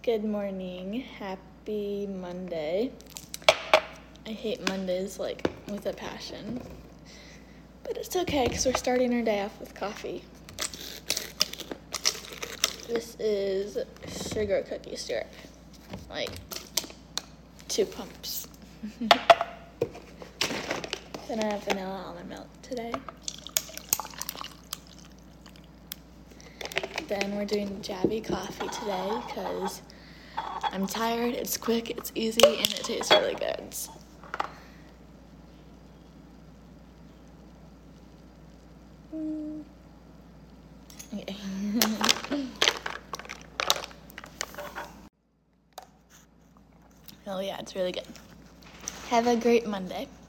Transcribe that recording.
Good morning. Happy Monday. I hate Mondays like with a passion. But it's okay because we're starting our day off with coffee. This is sugar cookie syrup. Like 2 pumps. Then I have vanilla almond milk today. Then we're doing Javy coffee today because I'm tired, it's quick, it's easy, and it tastes really good. Okay. Oh yeah, it's really good. Have a great Monday.